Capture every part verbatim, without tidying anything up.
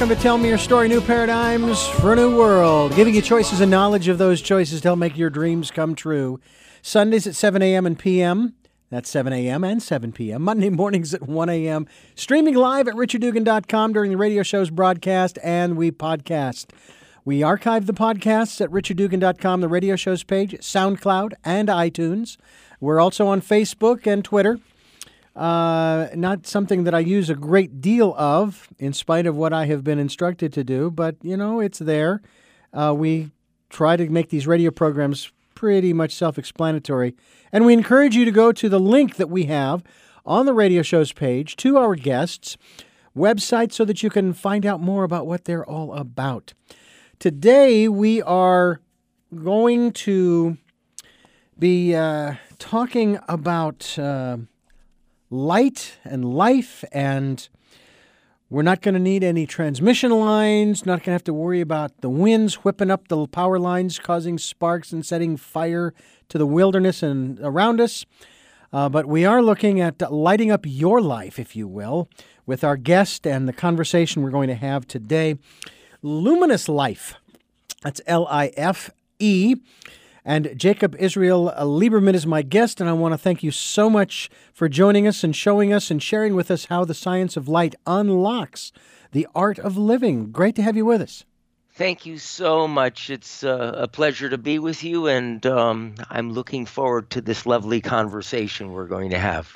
Welcome to Tell Me Your Story, New Paradigms for a New World. Giving you choices and knowledge of those choices to help make your dreams come true. Sundays at seven a.m. and p m That's seven a.m. and seven p.m. Monday mornings at one a.m. Streaming live at richard dugan dot com during the radio show's broadcast, and we podcast. We archive the podcasts at richard dugan dot com, the radio show's page, SoundCloud, and iTunes. We're also on Facebook and Twitter. Uh, not something that I use a great deal of, in spite of what I have been instructed to do, but, you know, it's there. Uh, we try to make these radio programs pretty much self-explanatory, and we encourage you to go to the link that we have on the radio show's page to our guests' website so that you can find out more about what they're all about. Today, we are going to be uh, talking about Uh, light and life, and we're not going to need any transmission lines, not going to have to worry about the winds whipping up the power lines, causing sparks and setting fire to the wilderness and around us. Uh, but we are looking at lighting up your life, if you will, with our guest and the conversation we're going to have today. Luminous Life. That's L I F E. And Jacob Israel Lieberman is my guest, and I want to thank you so much for joining us and showing us and sharing with us how the science of light unlocks the art of living. Great to have you with us. Thank you so much. It's uh, a pleasure to be with you, and um, I'm looking forward to this lovely conversation we're going to have.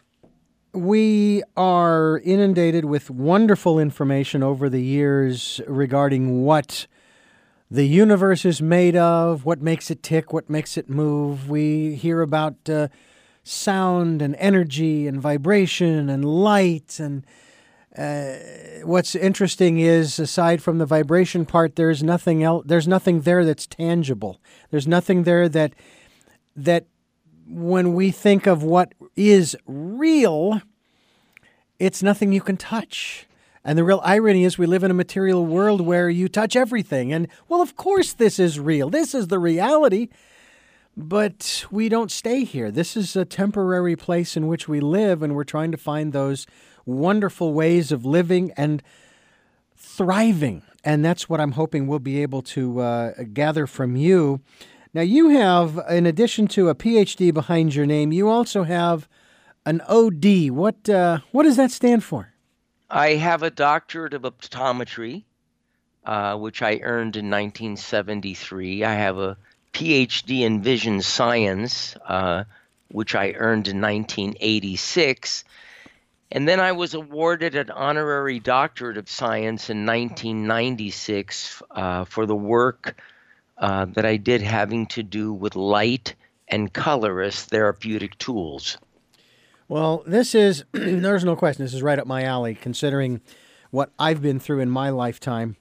We are inundated with wonderful information over the years regarding what the universe is made of, what makes it tick, what makes it move. We hear about uh, sound and energy and vibration and light. And uh, what's interesting is, aside from the vibration part, there's nothing else. There's nothing there that's tangible. There's nothing there that that when we think of what is real, it's nothing you can touch. And the real irony is we live in a material world where you touch everything. And, well, of course this is real. This is the reality. But we don't stay here. This is a temporary place in which we live, and we're trying to find those wonderful ways of living and thriving. And that's what I'm hoping we'll be able to uh, gather from you. Now, you have, in addition to a P H D behind your name, you also have an O D. What uh, what does that stand for? I have a doctorate of optometry, uh, which I earned in nineteen seventy-three. I have a P H D in vision science, uh, which I earned in nineteen eighty-six. And then I was awarded an honorary doctorate of science in nineteen ninety-six uh, for the work uh, that I did having to do with light and color as therapeutic tools. Well, this is, there's no question, this is right up my alley, considering what I've been through in my lifetime.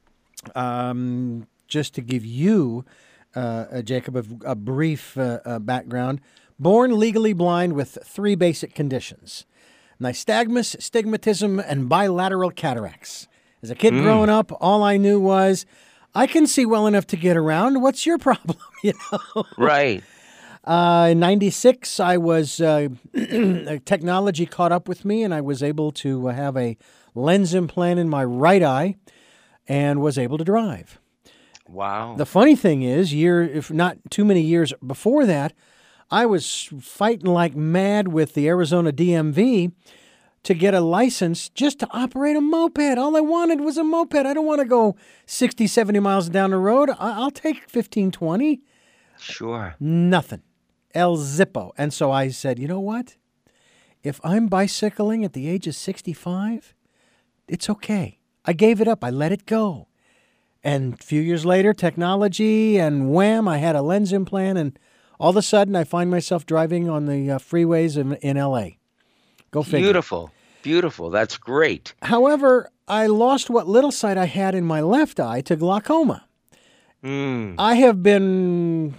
Um, just to give you, uh, Jacob, a, a brief uh, uh, background. Born legally blind with three basic conditions: nystagmus, stigmatism, and bilateral cataracts. As a kid mm. growing up, all I knew was, I can see well enough to get around. What's your problem? You know? Right. Uh, in ninety-six, I was, uh, technology caught up with me, and I was able to have a lens implant in my right eye and was able to drive. Wow. The funny thing is, year, if not too many years before that, I was fighting like mad with the Arizona D M V to get a license just to operate a moped. All I wanted was a moped. I don't want to go sixty, seventy miles down the road. I'll take fifteen, twenty. Sure. Nothing. El Zippo. And so I said, you know what? If I'm bicycling at the age of sixty-five, it's okay. I gave it up. I let it go. And a few years later, technology, and wham, I had a lens implant, and all of a sudden I find myself driving on the uh, freeways in, in L A. Go figure. Beautiful. Beautiful. That's great. However, I lost what little sight I had in my left eye to glaucoma. Mm. I have been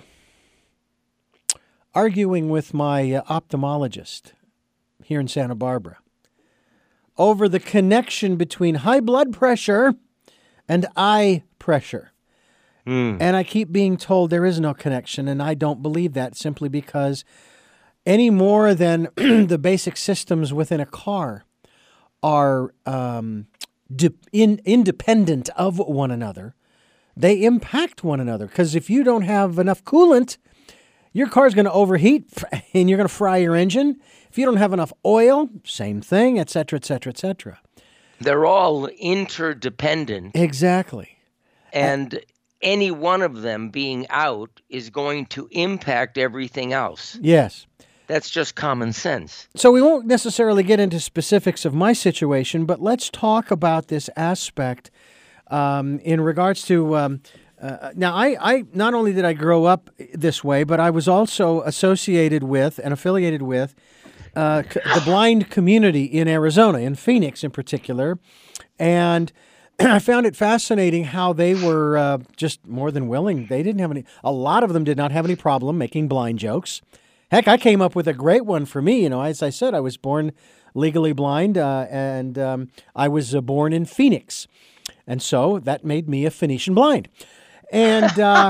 arguing with my uh, ophthalmologist here in Santa Barbara over the connection between high blood pressure and eye pressure. Mm. And I keep being told there is no connection, and I don't believe that, simply because any more than the basic systems within a car are um, de- in, independent of one another. They impact one another, because if you don't have enough coolant, your car's going to overheat and you're going to fry your engine. If you don't have enough oil, same thing, et cetera, et cetera, et cetera. They're all interdependent. Exactly. And any one of them being out is going to impact everything else. Yes. That's just common sense. So we won't necessarily get into specifics of my situation, but let's talk about this aspect um, in regards to... Um, uh, now, I, I not only did I grow up this way, but I was also associated with and affiliated with uh, c- the blind community in Arizona, in Phoenix in particular. And I found it fascinating how they were uh, just more than willing. They didn't have any... A lot of them did not have any problem making blind jokes. Heck, I came up with a great one for me. You know, as I said, I was born legally blind, uh, and um, I was uh, born in Phoenix. And so that made me a Phoenician blind. And uh,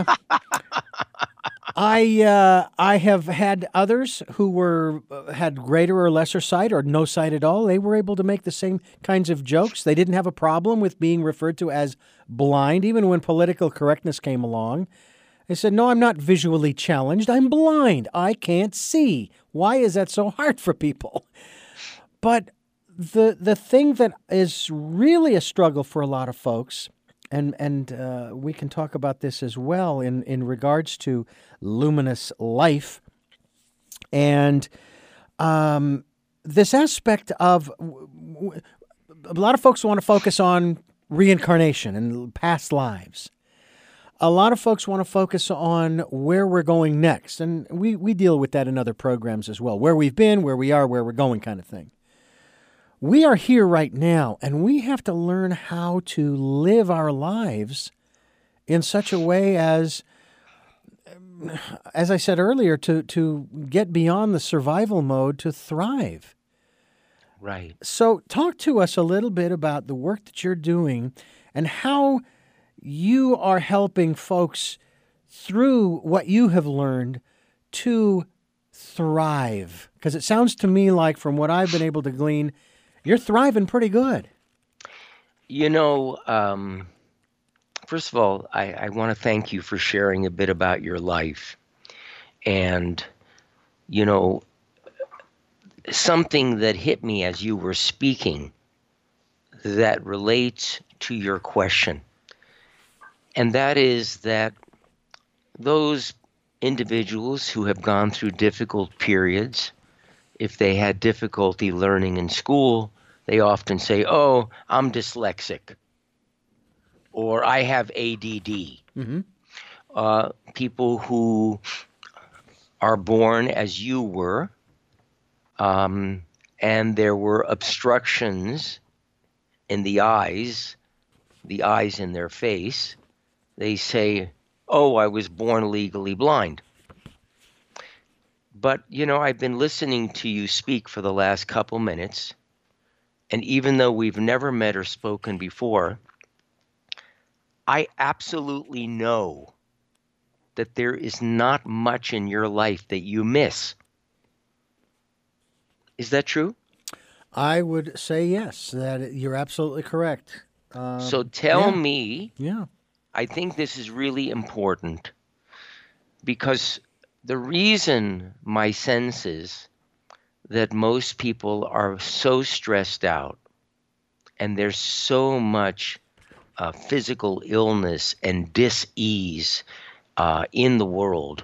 I uh, I have had others who were uh, had greater or lesser sight or no sight at all. They were able to make the same kinds of jokes. They didn't have a problem with being referred to as blind, even when political correctness came along. They said, no, I'm not visually challenged. I'm blind. I can't see. Why is that so hard for people? But the the thing that is really a struggle for a lot of folks, and and uh, we can talk about this as well in, in regards to luminous life, and um, this aspect of w- w- a lot of folks want to focus on reincarnation and past lives. A lot of folks want to focus on where we're going next, and we, we deal with that in other programs as well, where we've been, where we are, where we're going kind of thing. We are here right now, and we have to learn how to live our lives in such a way as, as I said earlier, to, to get beyond the survival mode to thrive. Right. So talk to us a little bit about the work that you're doing and how you are helping folks through what you have learned to thrive. Because it sounds to me like, from what I've been able to glean, you're thriving pretty good. You know, um, first of all, I, I want to thank you for sharing a bit about your life. And, you know, something that hit me as you were speaking that relates to your question. And that is that those individuals who have gone through difficult periods, if they had difficulty learning in school, they often say, oh, I'm dyslexic, or I have A D D. Mm-hmm. Uh, people who are born as you were, um, and there were obstructions in the eyes, the eyes in their face, they say, oh, I was born legally blind. But, you know, I've been listening to you speak for the last couple minutes, and even though we've never met or spoken before, I absolutely know that there is not much in your life that you miss. Is that true? I would say yes, that you're absolutely correct. Um, so tell yeah. me, yeah. I think this is really important, because the reason my sense is that most people are so stressed out and there's so much uh, physical illness and dis-ease uh, in the world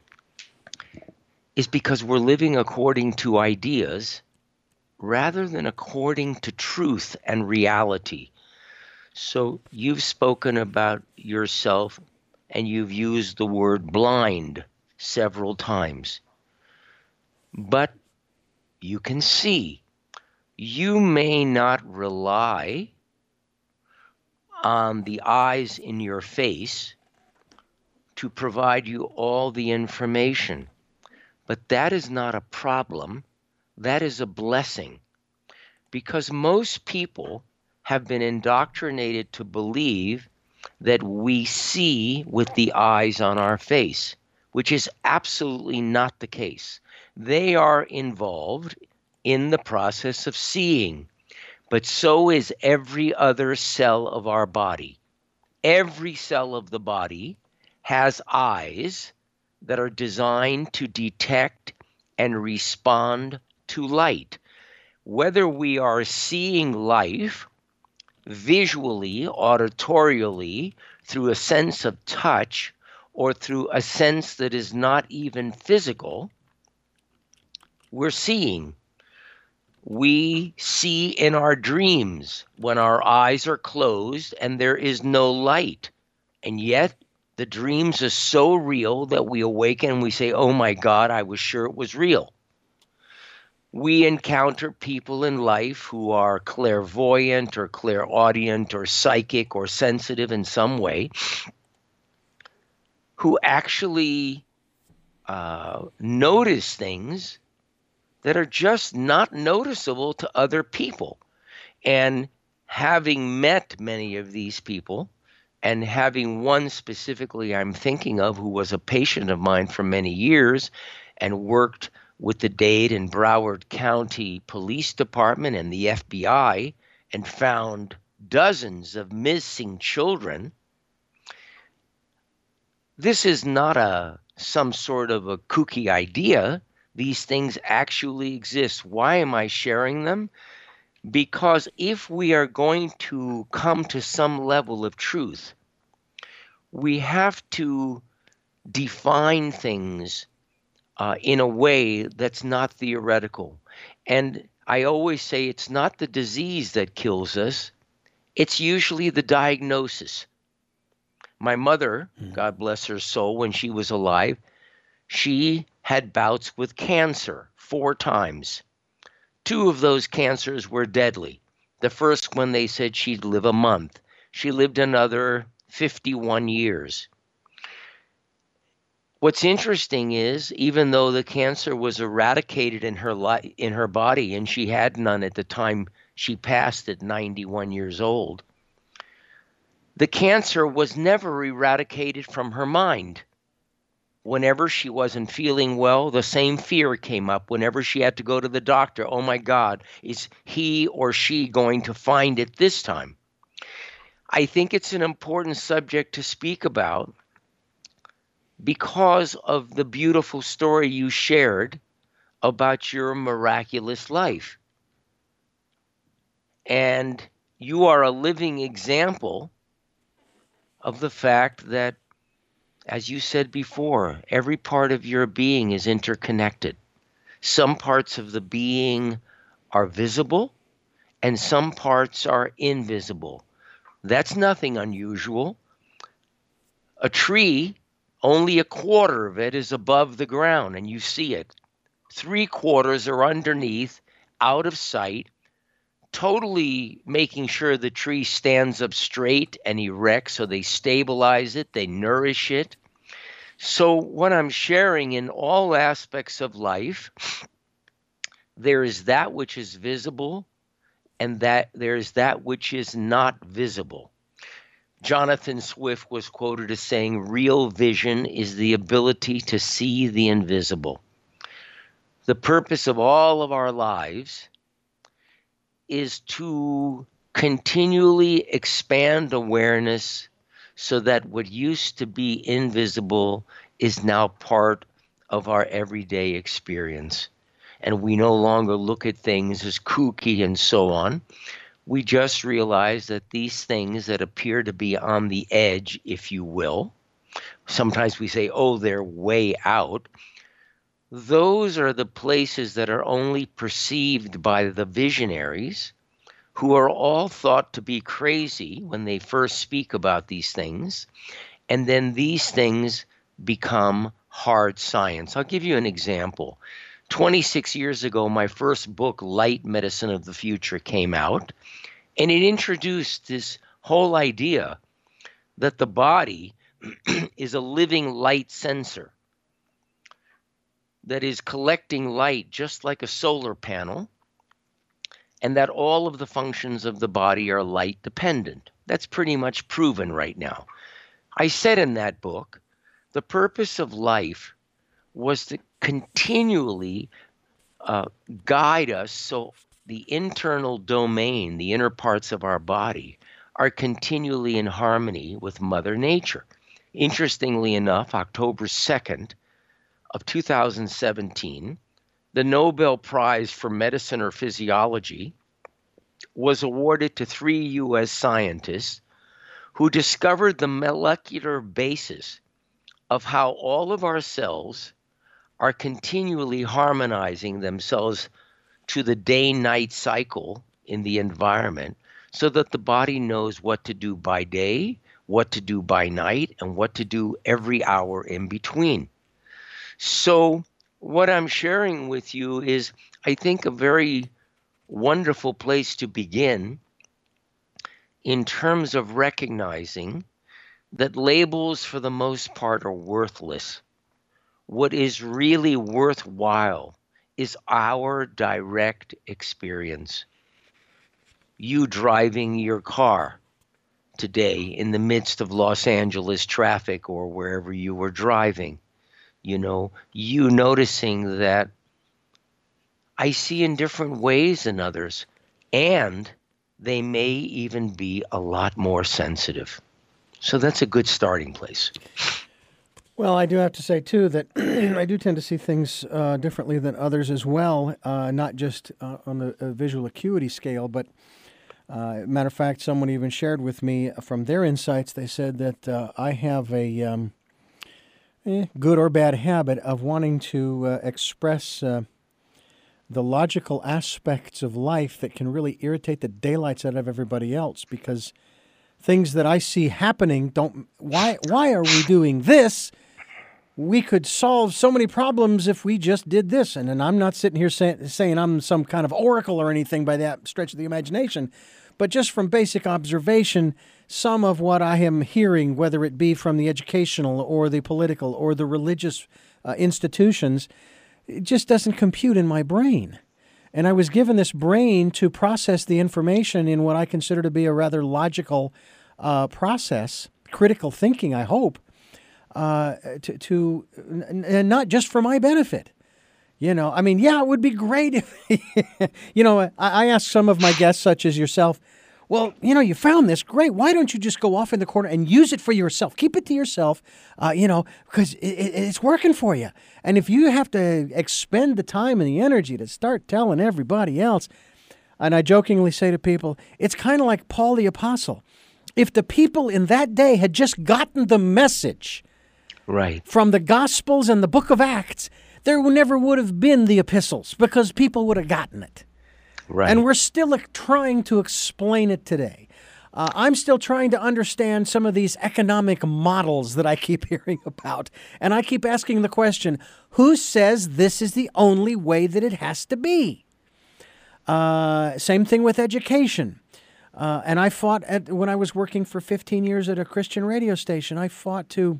is because we're living according to ideas rather than according to truth and reality. So you've spoken about yourself and you've used the word blind several times. But you can see. You may not rely on the eyes in your face to provide you all the information. But that is not a problem. That is a blessing. Because most people have been indoctrinated to believe that we see with the eyes on our face, which is absolutely not the case. They are involved in the process of seeing, but so is every other cell of our body. Every cell of the body has eyes that are designed to detect and respond to light. Whether we are seeing life visually, auditorially, through a sense of touch, or through a sense that is not even physical, we're seeing. We see in our dreams when our eyes are closed and there is no light. And yet the dreams are so real that we awaken and we say, oh my God, I was sure it was real. We encounter people in life who are clairvoyant or clairaudient or psychic or sensitive in some way, who actually uh, notice things that are just not noticeable to other people. And having met many of these people, and having one specifically I'm thinking of who was a patient of mine for many years and worked with the Dade and Broward County Police Department and the F B I and found dozens of missing children. This is not a some sort of a kooky idea. These things actually exist. Why am I sharing them? Because if we are going to come to some level of truth, we have to define things uh, in a way that's not theoretical. And I always say it's not the disease that kills us, it's usually the diagnosis. My mother, mm. God bless her soul, when she was alive, she had bouts with cancer four times. Two of those cancers were deadly. The first one, they said she'd live a month. She lived another fifty-one years. What's interesting is, even though the cancer was eradicated in her li- in her body, and she had none at the time she passed at ninety-one years old, the cancer was never eradicated from her mind. Whenever she wasn't feeling well, the same fear came up. Whenever she had to go to the doctor, oh my God, is he or she going to find it this time? I think it's an important subject to speak about because of the beautiful story you shared about your miraculous life. And you are a living example of the fact that, as you said before, every part of your being is interconnected. Some parts of the being are visible and some parts are invisible. That's nothing unusual. A tree, only a quarter of it is above the ground and you see it. Three quarters are underneath, out of sight, totally making sure the tree stands up straight and erect, so they stabilize it, they nourish it. So what I'm sharing, in all aspects of life, there is that which is visible and that there is that which is not visible. Jonathan Swift was quoted as saying, real vision is the ability to see the invisible. The purpose of all of our lives is to continually expand awareness so that what used to be invisible is now part of our everyday experience. And we no longer look at things as kooky and so on. We just realize that these things that appear to be on the edge, if you will, sometimes we say, oh, they're way out. Those are the places that are only perceived by the visionaries, who are all thought to be crazy when they first speak about these things. And then these things become hard science. I'll give you an example. twenty-six years ago, my first book, Light Medicine of the Future, came out. And it introduced this whole idea that the body is a living light sensor that is collecting light just like a solar panel, and that all of the functions of the body are light dependent. That's pretty much proven right now. I said in that book, the purpose of life was to continually uh, guide us so the internal domain, the inner parts of our body, are continually in harmony with Mother Nature. Interestingly enough, October second of two thousand seventeen, the Nobel Prize for Medicine or Physiology was awarded to three U S scientists who discovered the molecular basis of how all of our cells are continually harmonizing themselves to the day-night cycle in the environment so that the body knows what to do by day, what to do by night, and what to do every hour in between. So what I'm sharing with you is, I think, a very wonderful place to begin in terms of recognizing that labels for the most part are worthless. What is really worthwhile is our direct experience. You driving your car today in the midst of Los Angeles traffic or wherever you were driving, you know, you noticing that I see in different ways than others, and they may even be a lot more sensitive. So that's a good starting place. Well, I do have to say, too, that I do tend to see things uh, differently than others as well, uh, not just uh, on the uh, visual acuity scale, but uh, matter of fact, someone even shared with me from their insights, they said that uh, I have a um, eh, good or bad habit of wanting to uh, express uh, the logical aspects of life that can really irritate the daylights out of everybody else, because things that I see happening don't, why, why are we doing this? We could solve so many problems if we just did this. And, and I'm not sitting here say, saying I'm some kind of oracle or anything by that stretch of the imagination, but just from basic observation, some of what I am hearing, whether it be from the educational or the political or the religious uh, institutions, it just doesn't compute in my brain. And I was given this brain to process the information in what I consider to be a rather logical uh, process, critical thinking, I hope, uh, to, to and not just for my benefit. You know, I mean, yeah, it would be great if, you know, I, I ask some of my guests, such as yourself, well, you know, you found this, great. Why don't you just go off in the corner and use it for yourself? Keep it to yourself, uh, you know, because it, it, it's working for you. And if you have to expend the time and the energy to start telling everybody else, and I jokingly say to people, it's kind of like Paul the Apostle. If the people in that day had just gotten the message right from the Gospels and the book of Acts, there never would have been the epistles because people would have gotten it. Right. And we're still trying to explain it today. Uh, I'm still trying to understand some of these economic models that I keep hearing about. And I keep asking the question, who says this is the only way that it has to be? Uh, same thing with education. Uh, and I fought, at, when I was working for fifteen years at a Christian radio station, I fought to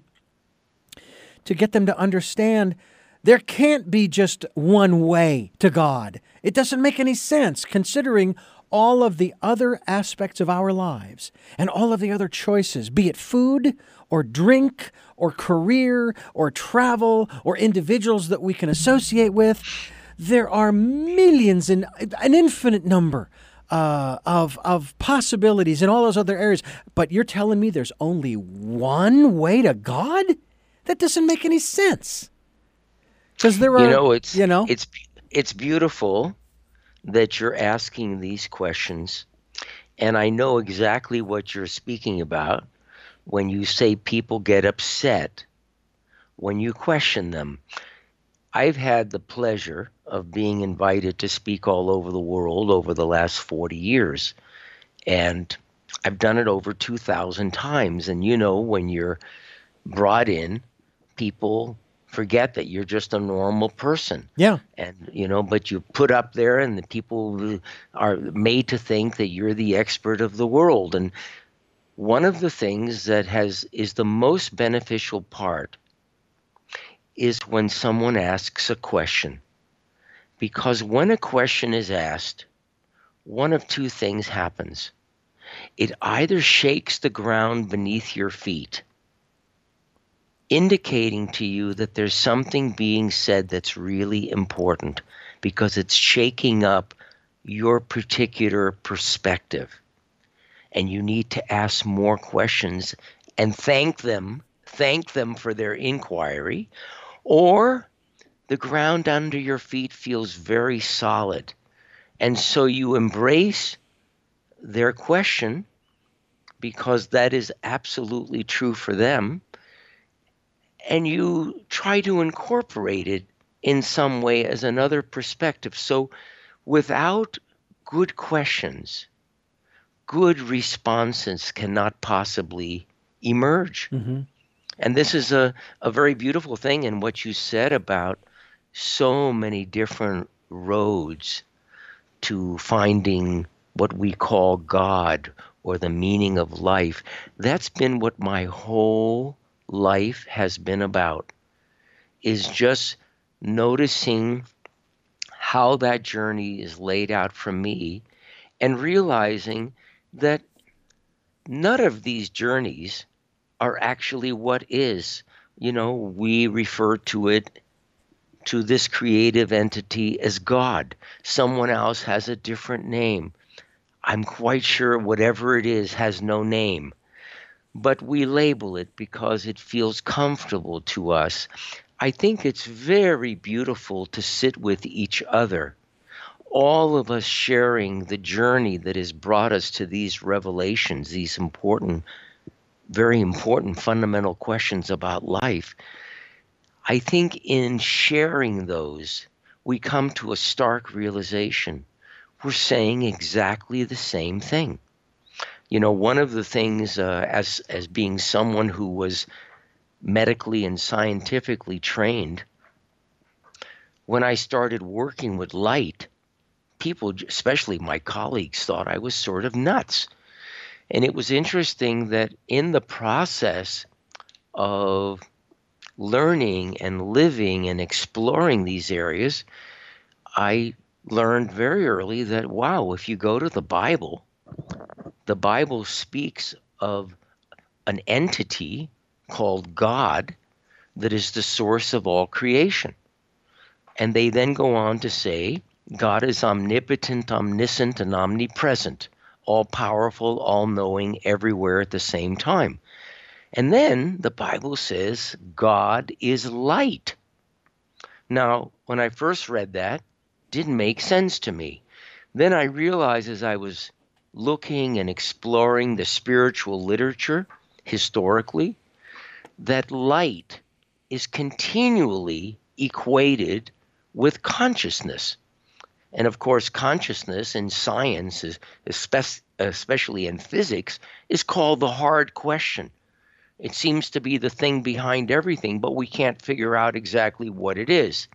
to get them to understand there can't be just one way to God. It doesn't make any sense considering all of the other aspects of our lives and all of the other choices, be it food or drink or career or travel or individuals that we can associate with. There are millions and an infinite number uh, of, of possibilities in all those other areas. But you're telling me there's only one way to God? That doesn't make any sense. Because there are, you know, it's you know, it's it's beautiful that you're asking these questions, and I know exactly what you're speaking about when you say people get upset when you question them. I've had the pleasure of being invited to speak all over the world over the last forty years, and I've done it over two thousand times. And you know, when you're brought in, people forget that you're just a normal person. Yeah. And, you know, but you put up there and the people are made to think that you're the expert of the world. And one of the things that has is the most beneficial part is when someone asks a question. Because when a question is asked, one of two things happens. It either shakes the ground beneath your feet, indicating to you that there's something being said that's really important because it's shaking up your particular perspective. And you need to ask more questions and thank them, thank them for their inquiry, or the ground under your feet feels very solid. And so you embrace their question because that is absolutely true for them. And you try to incorporate it in some way as another perspective. So without good questions, good responses cannot possibly emerge. Mm-hmm. And this is a, a very beautiful thing in what you said about so many different roads to finding what we call God or the meaning of life. That's been what my whole life has been about, is just noticing how that journey is laid out for me and realizing that none of these journeys are actually what is. You know, we refer to it, to this creative entity, as God. Someone else has a different name. I'm quite sure whatever it is has no name, but we label it because it feels comfortable to us. I think it's very beautiful to sit with each other, all of us sharing the journey that has brought us to these revelations, these important, very important fundamental questions about life. I think in sharing those, we come to a stark realization. We're saying exactly the same thing. You know, one of the things, uh, as as being someone who was medically and scientifically trained, when I started working with light, people, especially my colleagues, thought I was sort of nuts. And it was interesting that in the process of learning and living and exploring these areas, I learned very early that, wow, if you go to the Bible, the Bible speaks of an entity called God that is the source of all creation. And they then go on to say, God is omnipotent, omniscient, and omnipresent, all powerful, all knowing, everywhere at the same time. And then the Bible says God is light. Now, when I first read that, it didn't make sense to me. Then I realized as I was looking and exploring the spiritual literature historically, that light is continually equated with consciousness. And of course, consciousness in science, is, especially in physics, is called the hard question. It seems to be the thing behind everything, but we can't figure out exactly what it is.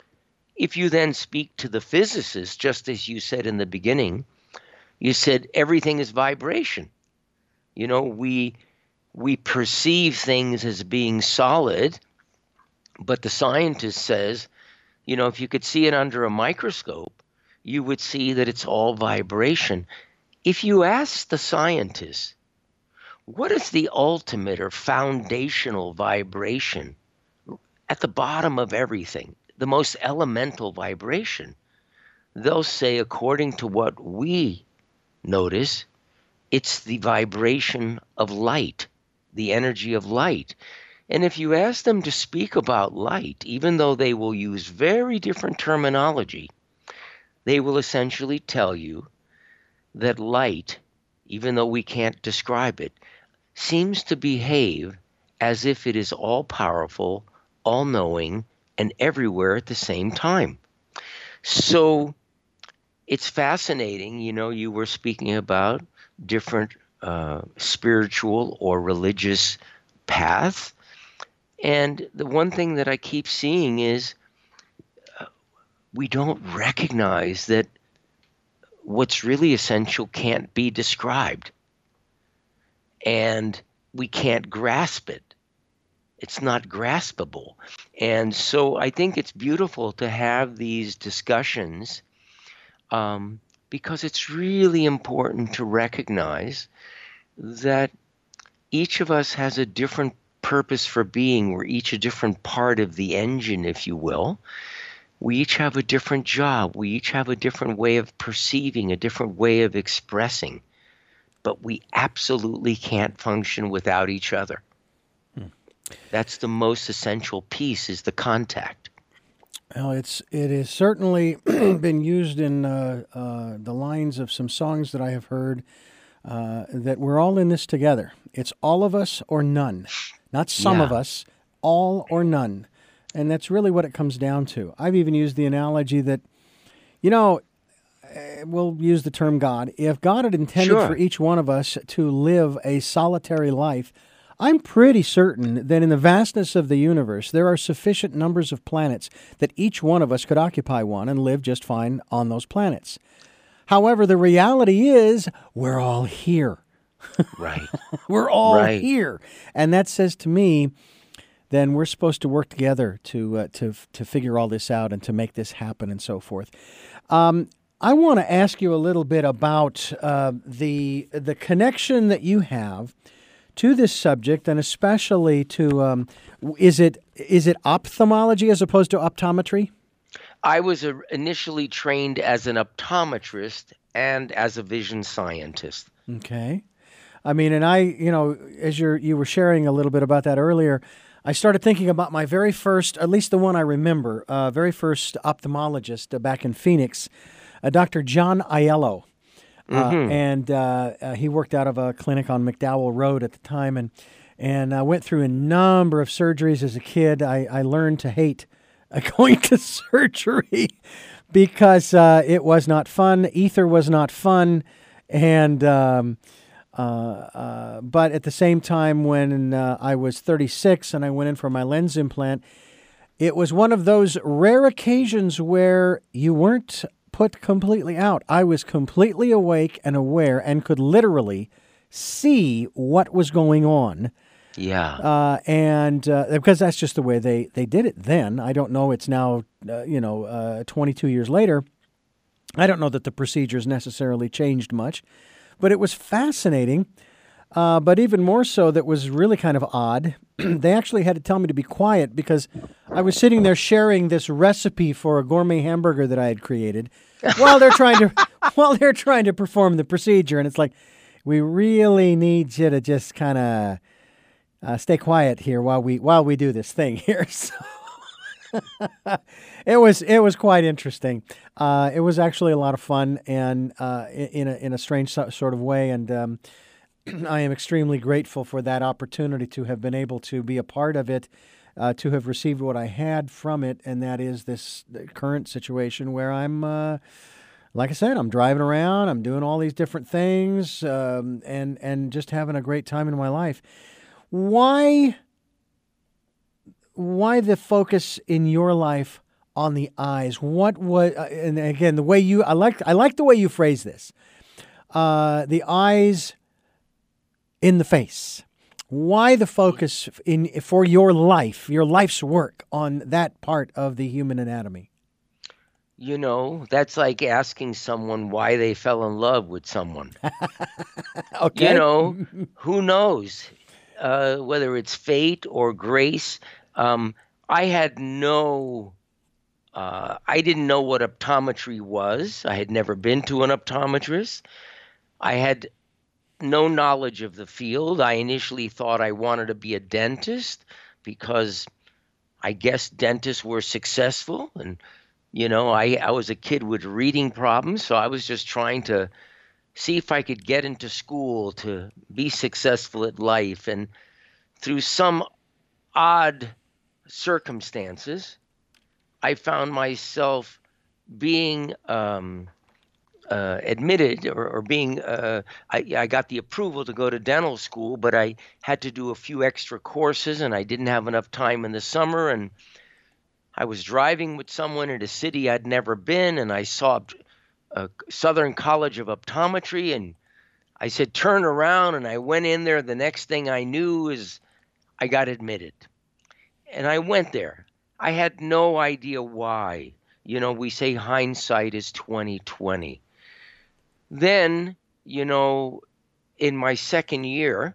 If you then speak to the physicists, just as you said in the beginning, you said everything is vibration. You know, we we perceive things as being solid, but the scientist says, you know, if you could see it under a microscope, you would see that it's all vibration. If you ask the scientists, what is the ultimate or foundational vibration at the bottom of everything, the most elemental vibration? They'll say, according to what we notice, it's the vibration of light, the energy of light. And if you ask them to speak about light, even though they will use very different terminology, they will essentially tell you that light, even though we can't describe it, seems to behave as if it is all-powerful, all-knowing, and everywhere at the same time. So it's fascinating. You know, you were speaking about different uh, spiritual or religious paths. And the one thing that I keep seeing is uh, we don't recognize that what's really essential can't be described. And we can't grasp it. It's not graspable. And so I think it's beautiful to have these discussions um, because it's really important to recognize that each of us has a different purpose for being. We're each a different part of the engine, if you will. We each have a different job. We each have a different way of perceiving, a different way of expressing. But we absolutely can't function without each other. Hmm. That's the most essential piece, is the contact. Well, it's it has certainly been used in uh, uh, the lines of some songs that I have heard, uh, that we're all in this together. It's all of us or none, not some Yeah. of us, all or none. And that's really what it comes down to. I've even used the analogy that, you know, eh, we'll use the term God. If God had intended Sure. for each one of us to live a solitary life, I'm pretty certain that in the vastness of the universe, there are sufficient numbers of planets that each one of us could occupy one and live just fine on those planets. However, the reality is we're all here. Right. We're all Right. here. And that says to me, then we're supposed to work together to uh, to to figure all this out and to make this happen and so forth. Um, I want to ask you a little bit about uh, the the connection that you have to this subject, and especially to um, is it is it ophthalmology as opposed to optometry? I was uh, initially trained as an optometrist and as a vision scientist. Okay. I mean, and I, you know, as you're, you were sharing a little bit about that earlier, I started thinking about my very first, at least the one I remember, uh, very first ophthalmologist uh, back in Phoenix, uh, Doctor John Aiello. Uh, Mm-hmm. and uh, uh, he worked out of a clinic on McDowell Road at the time, and and I went through a number of surgeries as a kid. I, I learned to hate uh, going to surgery because uh, it was not fun. Ether was not fun, and um, uh, uh, but at the same time, when uh, I was thirty-six and I went in for my lens implant, it was one of those rare occasions where you weren't put completely out. I was completely awake and aware and could literally see what was going on. Yeah. Uh, and uh, because that's just the way they, they did it then. I don't know. It's now, uh, you know, uh, twenty-two years later. I don't know that the procedures necessarily changed much, but it was fascinating. Uh, but even more so, that was really kind of odd. They actually had to tell me to be quiet because I was sitting there sharing this recipe for a gourmet hamburger that I had created while they're trying to while they're trying to perform the procedure, and it's like, we really need you to just kind of uh, stay quiet here while we while we do this thing here. So it was it was quite interesting. Uh, it was actually a lot of fun, and uh, in a in a strange so- sort of way, and. Um, I am extremely grateful for that opportunity to have been able to be a part of it, uh, to have received what I had from it, and that is this current situation where I'm, uh, like I said, I'm driving around, I'm doing all these different things, um, and and just having a great time in my life. Why? Why the focus in your life on the eyes? What was? Uh, and again, the way you, I like, I like the way you phrase this. Uh, the eyes in the face. Why the focus in for your life, your life's work on that part of the human anatomy? You know, that's like asking someone why they fell in love with someone. Okay. You know, who knows uh, whether it's fate or grace. Um, I had no, uh, I didn't know what optometry was. I had never been to an optometrist. I had no knowledge of the field. I initially thought I wanted to be a dentist because I guess dentists were successful. And, you know, I, I was a kid with reading problems, so I was just trying to see if I could get into school to be successful at life. And through some odd circumstances, I found myself being um, uh, admitted or, or being, uh, I, I got the approval to go to dental school, but I had to do a few extra courses and I didn't have enough time in the summer. And I was driving with someone in a city I'd never been, and I saw a Southern College of Optometry, and I said, turn around, and I went in there. The next thing I knew is I got admitted. And I went there. I had no idea why. You know, we say hindsight is twenty twenty. Then, you know, in my second year,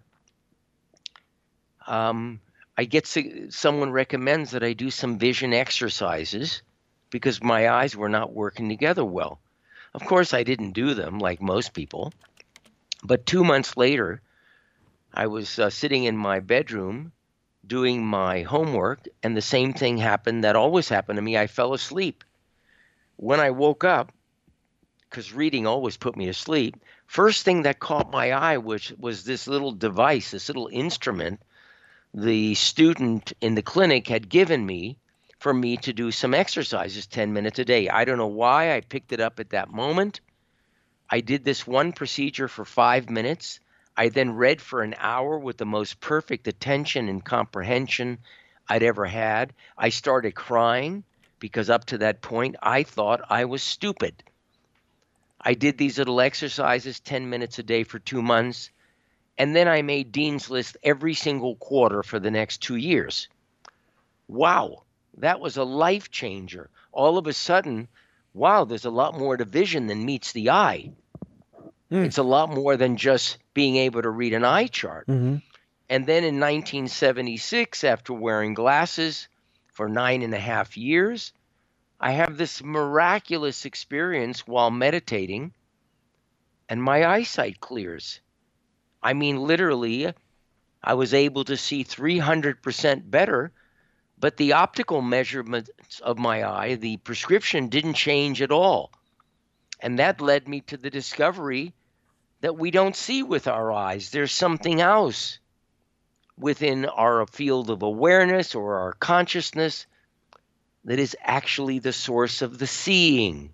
um, I get to, someone recommends that I do some vision exercises because my eyes were not working together well. Of course, I didn't do them like most people, but two months later, I was uh, sitting in my bedroom doing my homework, and the same thing happened that always happened to me. I fell asleep. When I woke up, because reading always put me to sleep, first thing that caught my eye was, was this little device, this little instrument the student in the clinic had given me for me to do some exercises ten minutes a day. I don't know why I picked it up at that moment. I did this one procedure for five minutes. I then read for an hour with the most perfect attention and comprehension I'd ever had. I started crying because up to that point, I thought I was stupid. I did these little exercises ten minutes a day for two months, and then I made Dean's List every single quarter for the next two years. Wow, that was a life changer. All of a sudden, wow, there's a lot more to vision than meets the eye. Mm. It's a lot more than just being able to read an eye chart. Mm-hmm. And then in nineteen seventy-six, after wearing glasses for nine and a half years, I have this miraculous experience while meditating, and my eyesight clears. I mean, literally, I was able to see three hundred percent better, but the optical measurements of my eye, the prescription didn't change at all. And that led me to the discovery that we don't see with our eyes. There's something else within our field of awareness or our consciousness that is actually the source of the seeing.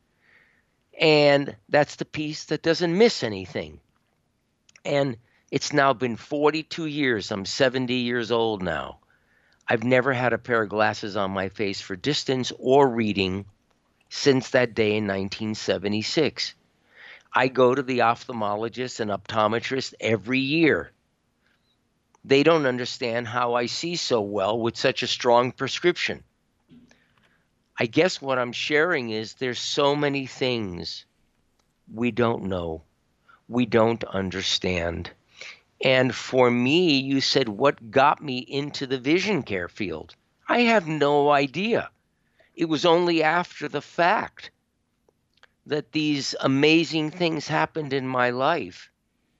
And that's the piece that doesn't miss anything. And it's now been forty-two years. I'm seventy years old now. I've never had a pair of glasses on my face for distance or reading since that day in nineteen seventy-six. I go to the ophthalmologist and optometrist every year. They don't understand how I see so well with such a strong prescription. I guess what I'm sharing is there's so many things we don't know, we don't understand. And for me, you said, what got me into the vision care field? I have no idea. It was only after the fact that these amazing things happened in my life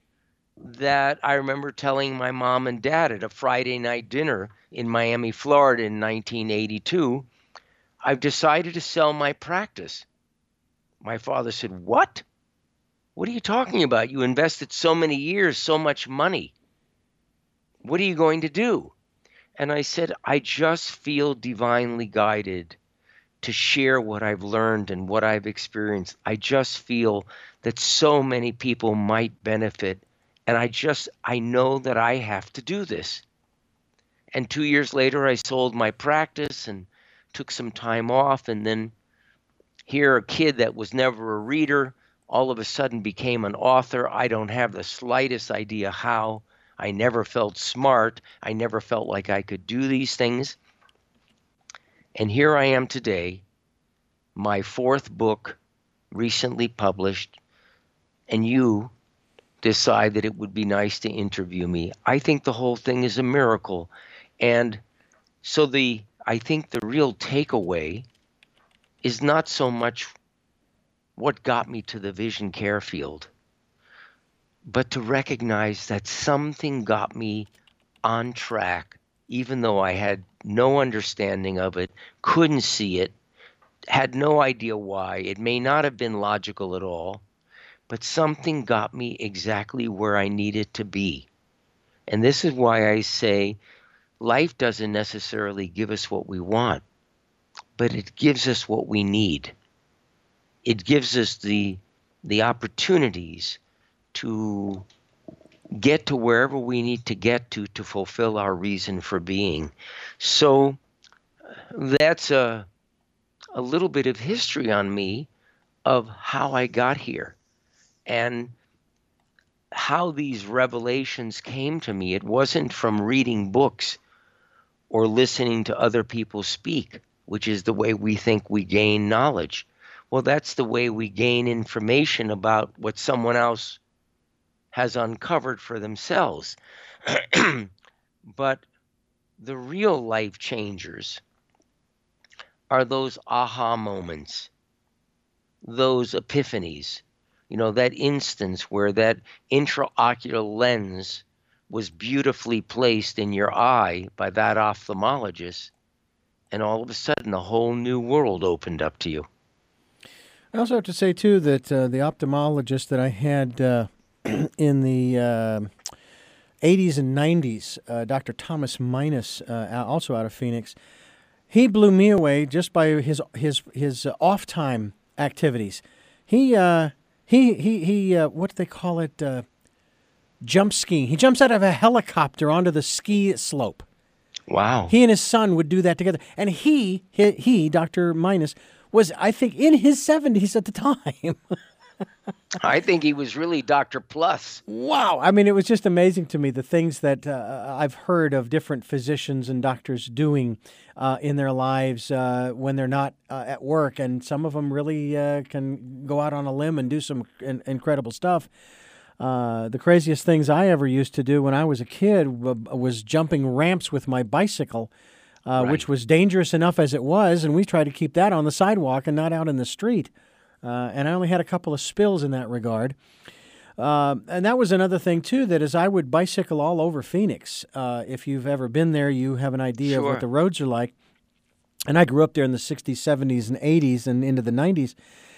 that I remember telling my mom and dad at a Friday night dinner in Miami, Florida in nineteen eighty-two, I've decided to sell my practice. My father said, what? What are you talking about? You invested so many years, so much money. What are you going to do? And I said, I just feel divinely guided to share what I've learned and what I've experienced. I just feel that so many people might benefit. And I just, I know that I have to do this. And two years later, I sold my practice and took some time off. And then here, a kid that was never a reader all of a sudden became an author. I don't have the slightest idea how. I never felt smart. I never felt like I could do these things. And here I am today, my fourth book recently published, and you decide that it would be nice to interview me. I think the whole thing is a miracle. And so the I think the real takeaway is not so much what got me to the vision care field, but to recognize that something got me on track, even though I had no understanding of it, couldn't see it, had no idea why. It may not have been logical at all, but something got me exactly where I needed to be. And this is why I say life doesn't necessarily give us what we want, but it gives us what we need. It gives us the the opportunities to get to wherever we need to get to to fulfill our reason for being. So that's a a little bit of history on me of how I got here and how these revelations came to me. It wasn't from reading books or listening to other people speak, which is the way we think we gain knowledge. Well, that's the way we gain information about what someone else has uncovered for themselves. But the real life changers are those aha moments, those epiphanies, you know, that instance where that intraocular lens was beautifully placed in your eye by that ophthalmologist, and all of a sudden a whole new world opened up to you. I also have to say, too, that uh, the ophthalmologist that I had uh, in the uh, eighties and nineties, uh, Doctor Thomas Minus, uh, also out of Phoenix, he blew me away just by his his his uh, off time activities. He uh, he he he uh, what do they call it? Uh, jump skiing. He jumps out of a helicopter onto the ski slope. Wow. He and his son would do that together, and he he, he Doctor Minus was, I think, in his seventies at the time. I think he was really Doctor Plus. Wow. I mean, it was just amazing to me, the things that uh, I've heard of different physicians and doctors doing uh, in their lives uh, when they're not uh, at work. And some of them really uh, can go out on a limb and do some in- incredible stuff. Uh, the craziest things I ever used to do when I was a kid w- was jumping ramps with my bicycle, uh, Right. which was dangerous enough as it was. And we tried to keep that on the sidewalk and not out in the street. Uh, and I only had a couple of spills in that regard. Uh, and that was another thing, too, that as I would bicycle all over Phoenix, uh, if you've ever been there, you have an idea of Sure. what the roads are like. And I grew up there in the sixties, seventies, and eighties and into the nineties.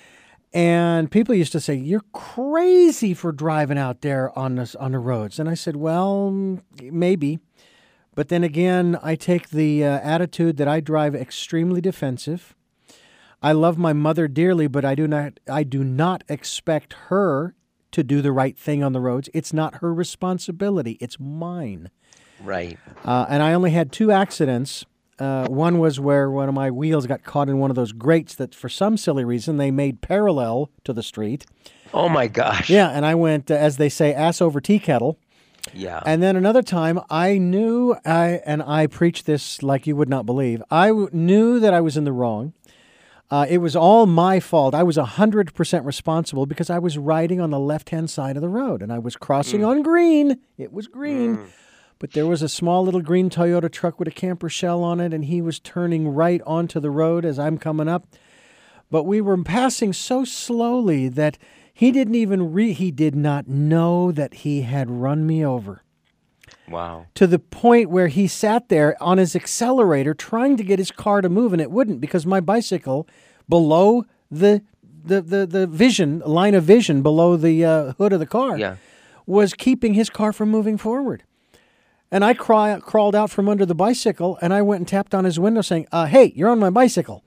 And people used to say, "You're crazy for driving out there on the, on the roads." And I said, well, maybe. But then again, I take the uh, attitude that I drive extremely defensive. I love my mother dearly, but I do not I do not expect her to do the right thing on the roads. It's not her responsibility. It's mine. Right. Uh, and I only had two accidents. Uh, one was where one of my wheels got caught in one of those grates that for some silly reason they made parallel to the street. Oh, my gosh. Yeah, and I went, uh, as they say, ass over tea kettle. Yeah. And then another time, I knew, I and I preached this like you would not believe. I w- knew that I was in the wrong. Uh, it was all my fault. I was one hundred percent responsible because I was riding on the left-hand side of the road, and I was crossing on green. It was green. But there was a small little green Toyota truck with a camper shell on it, and he was turning right onto the road as I'm coming up. But we were passing so slowly that he didn't even re- he did not know that he had run me over. Wow. To the point where he sat there on his accelerator trying to get his car to move, and it wouldn't because my bicycle below the the the, the vision line of vision below the uh, hood of the car Yeah. was keeping his car from moving forward. And I cry, crawled out from under the bicycle, and I went and tapped on his window saying, uh, hey, you're on my bicycle.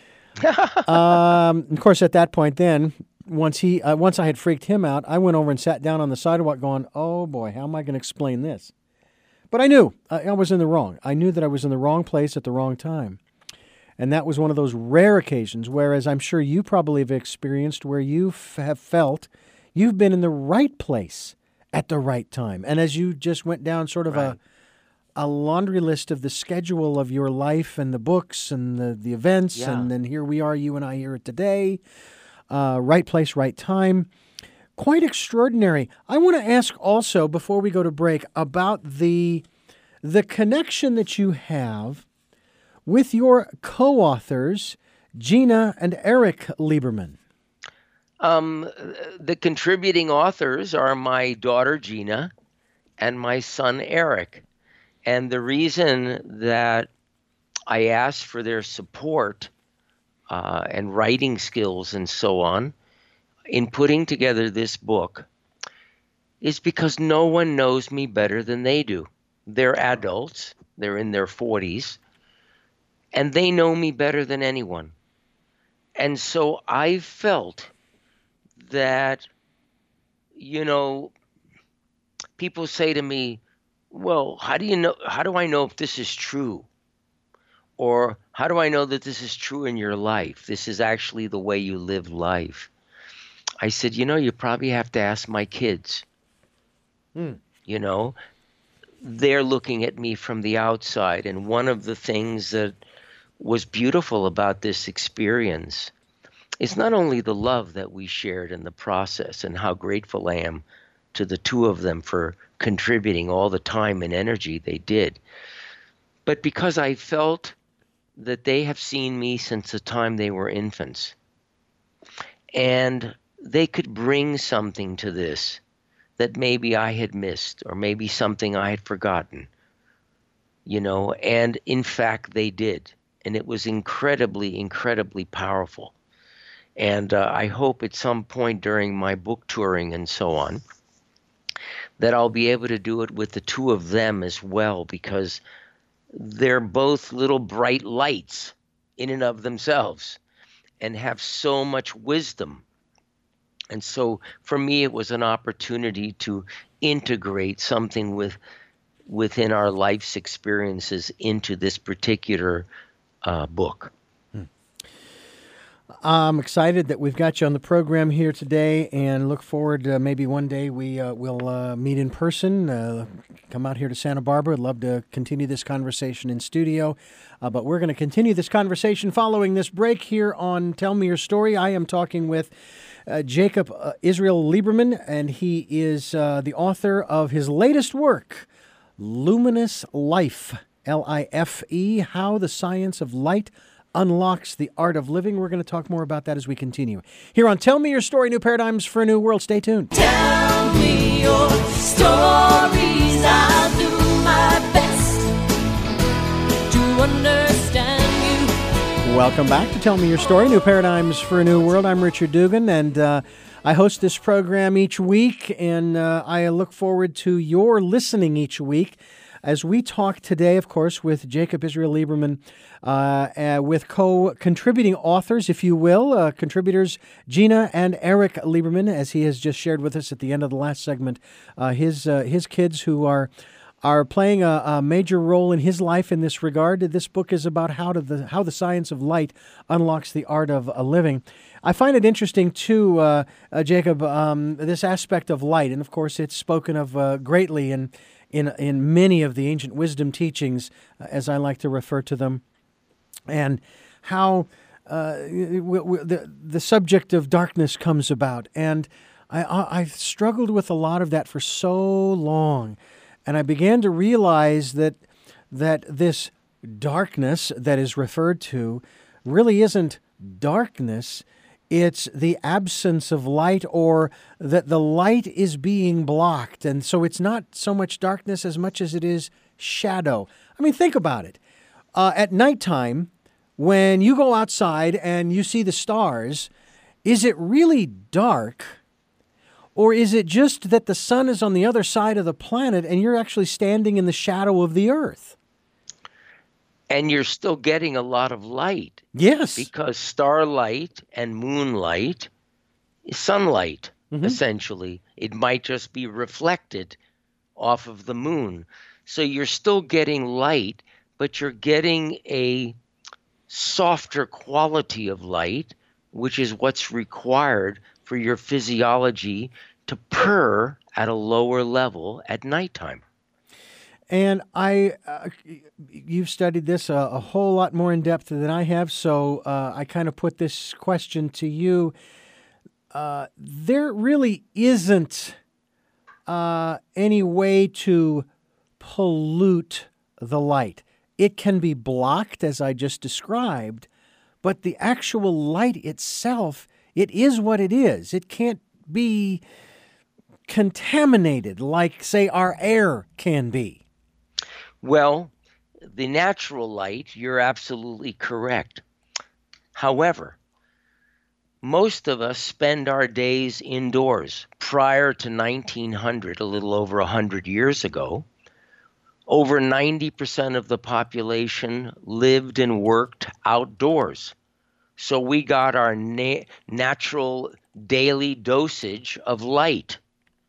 um, of course, at that point then, once he, uh, once I had freaked him out, I went over and sat down on the sidewalk going, oh boy, how am I going to explain this? But I knew I, I was in the wrong. I knew that I was in the wrong place at the wrong time. And that was one of those rare occasions, whereas I'm sure you probably have experienced where you f- have felt you've been in the right place at the right time. And as you just went down sort of Right. a, a laundry list of the schedule of your life and the books and the, the events, Yeah. and then here we are, you and I here today, uh, right place, right time. Quite extraordinary. I want to ask also, before we go to break, about the the connection that you have with your co-authors, Gina and Eric Lieberman. Um, the contributing authors are my daughter Gina and my son Eric. And the reason that I asked for their support uh, and writing skills and so on in putting together this book is because no one knows me better than they do. They're adults, they're in their forties, and they know me better than anyone. And so I felt that, you know, people say to me, well, how do you know, how do I know if this is true? Or how do I know that this is true in your life? This is actually the way you live life. I said, you know, you probably have to ask my kids. Hmm. You know, they're looking at me from the outside. And one of the things that was beautiful about this experience is not only the love that we shared in the process and how grateful I am to the two of them for contributing all the time and energy they did, but because I felt that they have seen me since the time they were infants. And they could bring something to this that maybe I had missed, or maybe something I had forgotten, you know, and in fact they did. And it was incredibly, incredibly powerful. And uh, I hope at some point during my book touring and so on, that I'll be able to do it with the two of them as well, because they're both little bright lights in and of themselves and have so much wisdom. And so for me, it was an opportunity to integrate something with within our life's experiences into this particular uh, book. I'm excited that we've got you on the program here today, and look forward to maybe one day we uh, will uh, meet in person. Uh, come out here to Santa Barbara. I'd love to continue this conversation in studio. Uh, but we're going to continue this conversation following this break here on Tell Me Your Story. I am talking with uh, Jacob uh, Israel Lieberman, and he is uh, the author of his latest work, Luminous Life, L I F E, How the Science of Light Unlocks the Art of Living. We're going to talk more about that as we continue. Here on Tell Me Your Story, New Paradigms for a New World. Stay tuned. Tell me your stories. I'll do my best to understand you. Welcome back to Tell Me Your Story, New Paradigms for a New World. I'm Richard Dugan, and uh, I host this program each week, and uh, I look forward to your listening each week as we talk today, of course, with Jacob Israel Lieberman, uh, uh, with co-contributing authors, if you will, uh, contributors Gina and Eric Lieberman, as he has just shared with us at the end of the last segment, uh, his uh, his kids who are are playing a, a major role in his life in this regard. This book is about how to the how the science of light unlocks the art of a living. I find it interesting, too, uh, uh, Jacob, um, this aspect of light, and of course it's spoken of uh, greatly in in in many of the ancient wisdom teachings, uh, as I like to refer to them, and how uh, w- w- the the subject of darkness comes about. And I, I I've struggled with a lot of that for so long, and I began to realize that that this darkness that is referred to really isn't darkness. It's the absence of light, or that the light is being blocked. And so it's not so much darkness as much as it is shadow. I mean, think about it. Uh, at nighttime, when you go outside and you see the stars, is it really dark? Or is it just that the sun is on the other side of the planet and you're actually standing in the shadow of the earth? And you're still getting a lot of light. Yes. Because starlight and moonlight is sunlight, mm-hmm. essentially. It might just be reflected off of the moon. So you're still getting light, but you're getting a softer quality of light, which is what's required for your physiology to purr at a lower level at nighttime. And I, uh, you've studied this a, a whole lot more in depth than I have, so uh, I kind of put this question to you. Uh, there really isn't uh, any way to pollute the light. It can be blocked, as I just described, but the actual light itself, it is what it is. It can't be contaminated like, say, our air can be. Well, the natural light, you're absolutely correct. However, most of us spend our days indoors. Prior to nineteen hundred, a little over one hundred years ago, over ninety percent of the population lived and worked outdoors. So we got our na- natural daily dosage of light.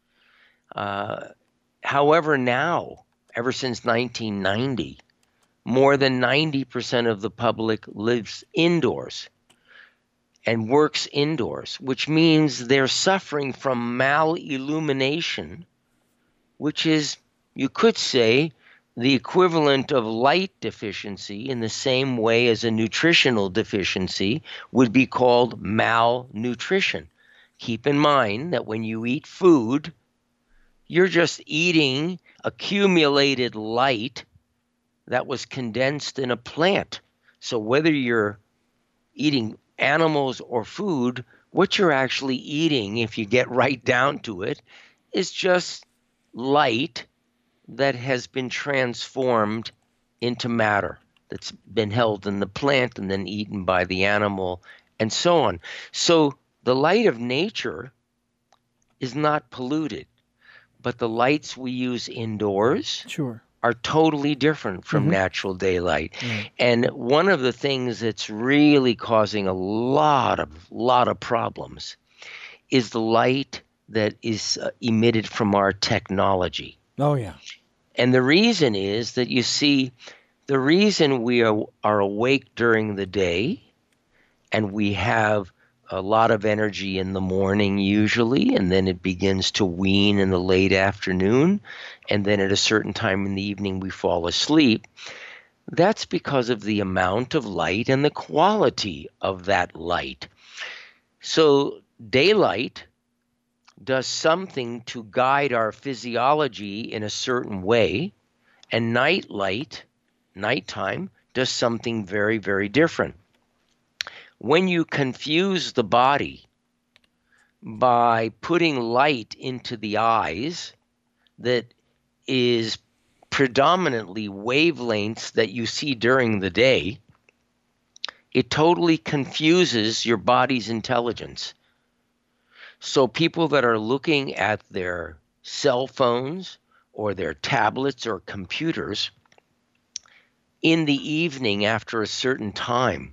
Uh, however, now, ever since nineteen ninety, more than ninety percent of the public lives indoors and works indoors, which means they're suffering from malillumination, which is, you could say, the equivalent of light deficiency in the same way as a nutritional deficiency would be called malnutrition. Keep in mind that when you eat food, you're just eating accumulated light that was condensed in a plant. So whether you're eating animals or food, what you're actually eating, if you get right down to it, is just light that has been transformed into matter that's been held in the plant and then eaten by the animal and so on. So the light of nature is not polluted, but the lights we use indoors Sure. are totally different from Mhm. natural daylight. Right. And one of the things that's really causing a lot of lot of problems is the light that is uh, emitted from our technology. Oh, yeah. And the reason is that, you see, the reason we are, are awake during the day and we have a lot of energy in the morning usually, and then it begins to wane in the late afternoon, and then at a certain time in the evening we fall asleep, that's because of the amount of light and the quality of that light. So daylight does something to guide our physiology in a certain way, and night light, nighttime, does something very, very different. When you confuse the body by putting light into the eyes that is predominantly wavelengths that you see during the day, it totally confuses your body's intelligence. So people that are looking at their cell phones or their tablets or computers in the evening after a certain time,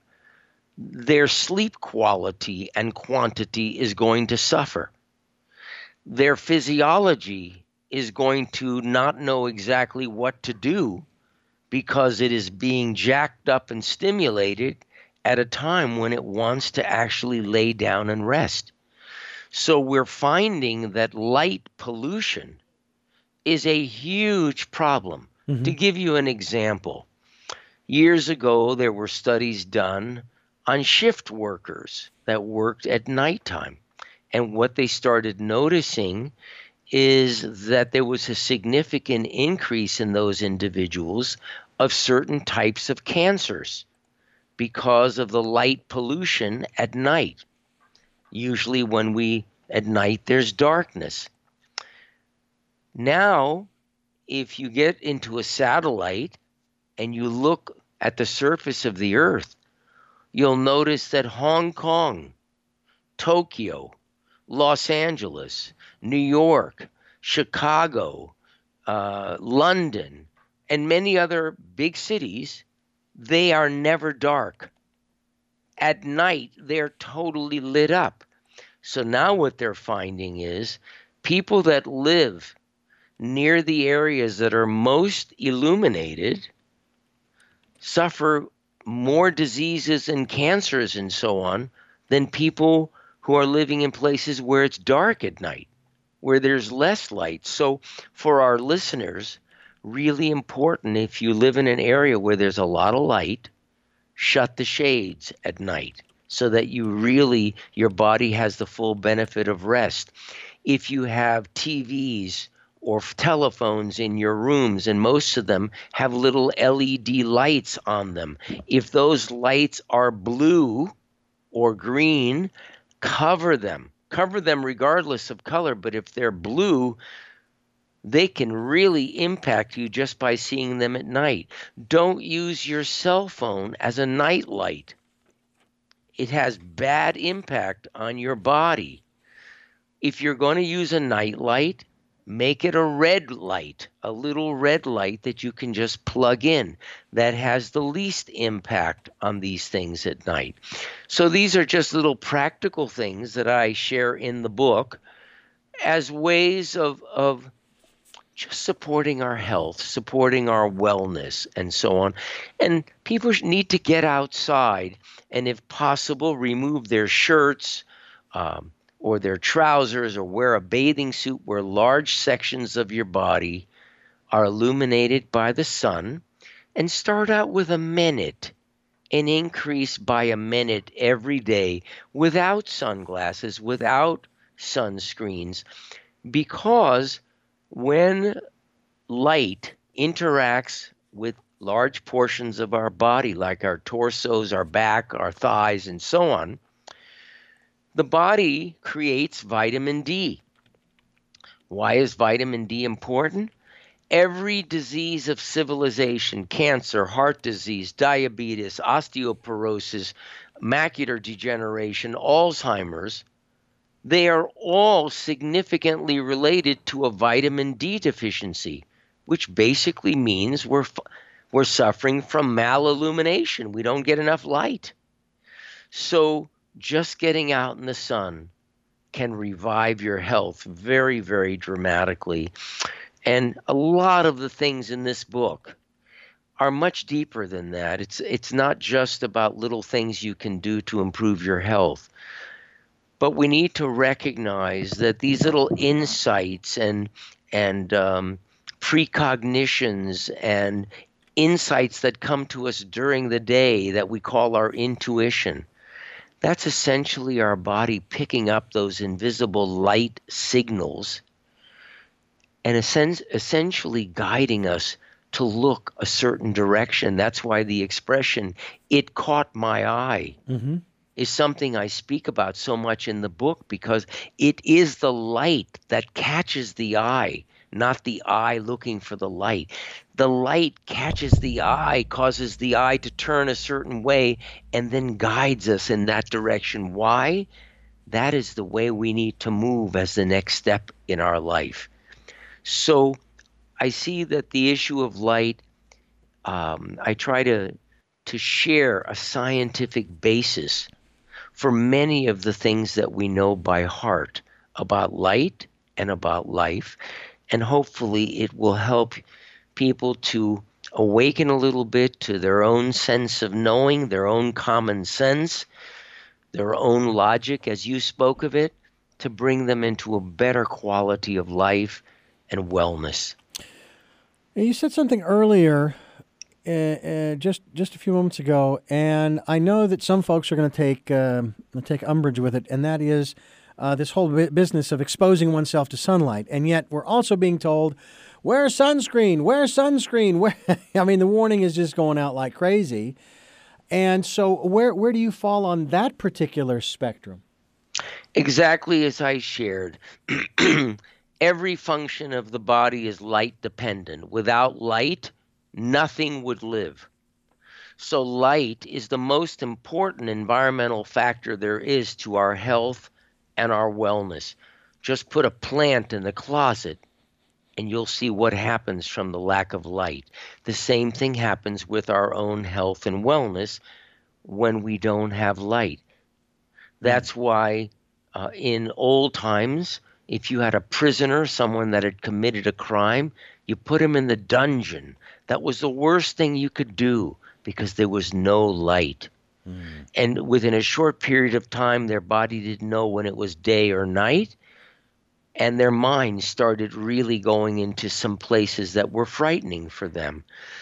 their sleep quality and quantity is going to suffer. Their physiology is going to not know exactly what to do because it is being jacked up and stimulated at a time when it wants to actually lay down and rest. So we're finding that light pollution is a huge problem. Mhm. To give you an example, years ago there were studies done on shift workers that worked at nighttime. And what they started noticing is that there was a significant increase in those individuals of certain types of cancers because of the light pollution at night. Usually when we, at night, there's darkness. Now, if you get into a satellite and you look at the surface of the Earth, you'll notice that Hong Kong, Tokyo, Los Angeles, New York, Chicago, uh, London, and many other big cities, they are never dark. At night, they're totally lit up. So now what they're finding is people that live near the areas that are most illuminated suffer more diseases and cancers and so on than people who are living in places where it's dark at night, where there's less light. So for our listeners, really important, if you live in an area where there's a lot of light, shut the shades at night so that you really, your body has the full benefit of rest. If you have T Vs or telephones in your rooms, and most of them have little L E D lights on them, if those lights are blue or green, cover them. Cover them regardless of color, but if they're blue, they can really impact you just by seeing them at night. Don't use your cell phone as a night light. It has bad impact on your body. If you're going to use a night light, make it a red light, a little red light that you can just plug in that has the least impact on these things at night. So these are just little practical things that I share in the book as ways of, of just supporting our health, supporting our wellness, and so on. And people need to get outside and, if possible, remove their shirts, um, or their trousers, or wear a bathing suit where large sections of your body are illuminated by the sun, and start out with a minute and increase by a minute every day without sunglasses, without sunscreens, because when light interacts with large portions of our body, like our torsos, our back, our thighs, and so on, the body creates vitamin D. Why is vitamin D important? Every disease of civilization, cancer, heart disease, diabetes, osteoporosis, macular degeneration, Alzheimer's, they are all significantly related to a vitamin D deficiency, which basically means we're we're suffering from malillumination. We don't get enough light. So just getting out in the sun can revive your health very, very dramatically. And a lot of the things in this book are much deeper than that. It's it's not just about little things you can do to improve your health. But we need to recognize that these little insights and and um, precognitions and insights that come to us during the day that we call our intuition, that's essentially our body picking up those invisible light signals and essentially guiding us to look a certain direction. That's why the expression, "it caught my eye," mm-hmm. is something I speak about so much in the book, because it is the light that catches the eye, not the eye looking for the light. The light catches the eye, causes the eye to turn a certain way, and then guides us in that direction. Why? That is the way we need to move as the next step in our life. So I see that the issue of light, um, I try to to share a scientific basis for many of the things that we know by heart about light and about life. And hopefully it will help people to awaken a little bit to their own sense of knowing, their own common sense, their own logic, as you spoke of it, to bring them into a better quality of life and wellness. You said something earlier, uh, uh, just just a few moments ago, and I know that some folks are going to take uh, take umbrage with it, and that is uh, this whole business of exposing oneself to sunlight. And yet, we're also being told, wear sunscreen, wear sunscreen. Wear I mean, the warning is just going out like crazy. And so, where where do you fall on that particular spectrum? Exactly as I shared. Every function of the body is light dependent. Without light, nothing would live. So light is the most important environmental factor there is to our health and our wellness. Just put a plant in the closet and you'll see what happens from the lack of light. The same thing happens with our own health and wellness when we don't have light. That's why uh, in old times, if you had a prisoner, someone that had committed a crime, you put him in the dungeon. That was the worst thing you could do because there was no light. Mm. And within a short period of time, their body didn't know when it was day or night. And their mind started really going into some places that were frightening for them.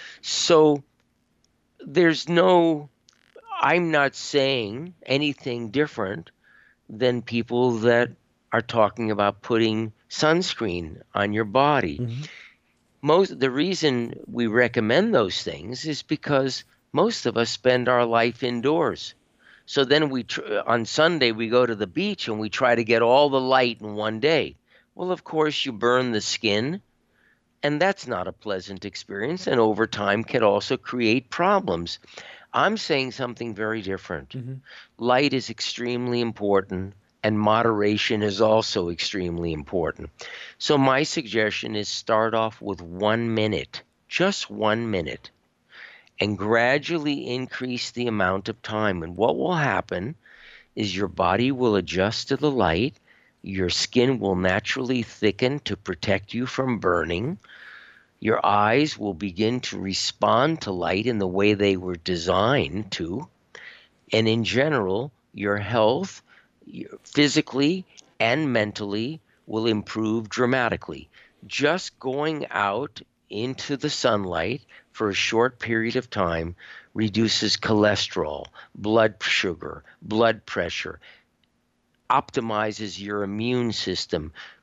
So there's no, I'm not saying anything different than people that are talking about putting sunscreen on your body. Mm-hmm. Most the reason we recommend those things is because most of us spend our life indoors. So then we tr- on Sunday we go to the beach and we try to get all the light in one day. Well, of course you burn the skin, and that's not a pleasant experience, and over time can also create problems. I'm saying something very different. Mm-hmm. Light is extremely important. And moderation is also extremely important. So my suggestion is start off with one minute, just one minute, and gradually increase the amount of time. And what will happen is your body will adjust to the light. Your skin will naturally thicken to protect you from burning. Your eyes will begin to respond to light in the way they were designed to. And in general, your health, physically and mentally, will improve dramatically. Just going out into the sunlight for a short period of time reduces cholesterol, blood sugar, blood pressure, optimizes your immune system,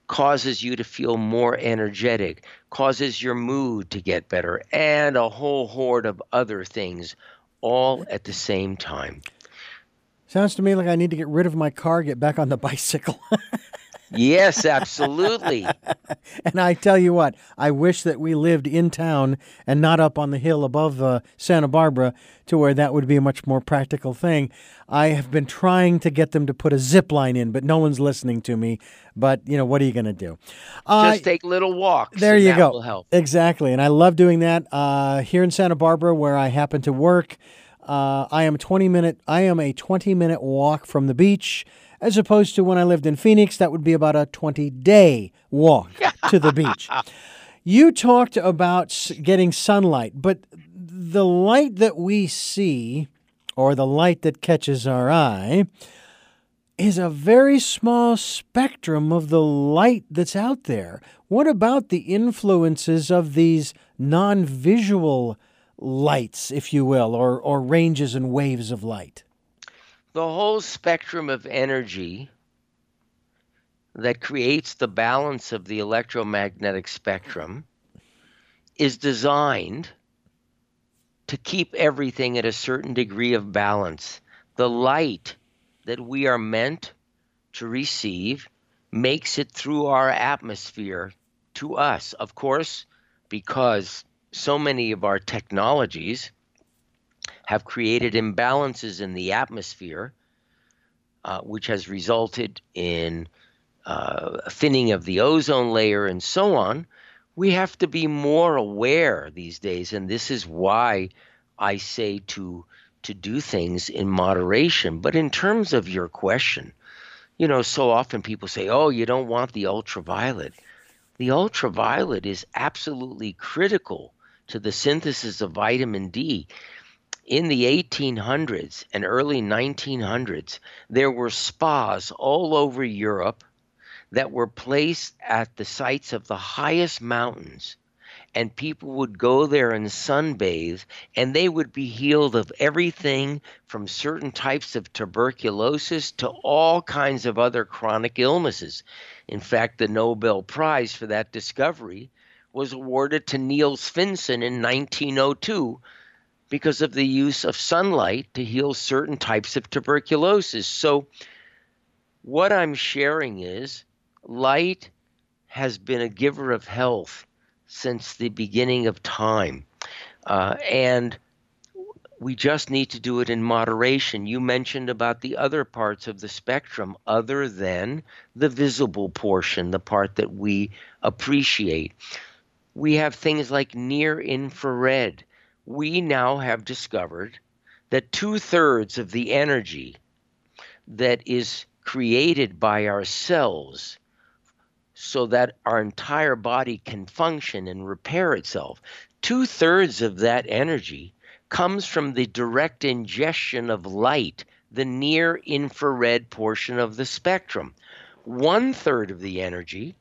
causes you to feel more energetic, causes your mood to get better, and a whole horde of other things all at the same time. Sounds to me like I need to get rid of my car, get back on the bicycle. Yes, absolutely. And I tell you what, I wish that we lived in town and not up on the hill above uh, Santa Barbara, to where that would be a much more practical thing. I have been trying to get them to put a zip line in, but no one's listening to me. But, you know, what are you going to do? Uh, Just take little walks. there and you that go. Will help. Exactly. And I love doing that. Uh, here in Santa Barbara, where I happen to work, uh, I am a twenty minute, I am a twenty minute walk from the beach. As opposed to when I lived in Phoenix, that would be about a twenty-day walk to the beach. You talked about s- getting sunlight, but the light that we see, or the light that catches our eye, is a very small spectrum of the light that's out there. What about the influences of these non-visual lights, if you will, or, or ranges and waves of light? The whole spectrum of energy that creates the balance of the electromagnetic spectrum is designed to keep everything at a certain degree of balance. The light that we are meant to receive makes it through our atmosphere to us. Of course, because so many of our technologies have created imbalances in the atmosphere, uh, which has resulted in uh, a thinning of the ozone layer and so on. We have to be more aware these days, and this is why I say to to do things in moderation. But in terms of your question, you know, so often people say, oh, you don't want the ultraviolet. The ultraviolet is absolutely critical to the synthesis of vitamin D. In the eighteen hundreds and early nineteen hundreds, there were spas all over Europe that were placed at the sites of the highest mountains, and people would go there and sunbathe, and they would be healed of everything from certain types of tuberculosis to all kinds of other chronic illnesses. In fact, the Nobel Prize for that discovery was awarded to Niels Finsen in nineteen oh two, because of the use of sunlight to heal certain types of tuberculosis. So what I'm sharing is light has been a giver of health since the beginning of time. Uh, and we just need to do it in moderation. You mentioned about the other parts of the spectrum other than the visible portion, the part that we appreciate. We have things like near infrared. We now have discovered that two-thirds of the energy that is created by our cells so that our entire body can function and repair itself, two-thirds of that energy comes from the direct ingestion of light, the near-infrared portion of the spectrum. One-third of the energy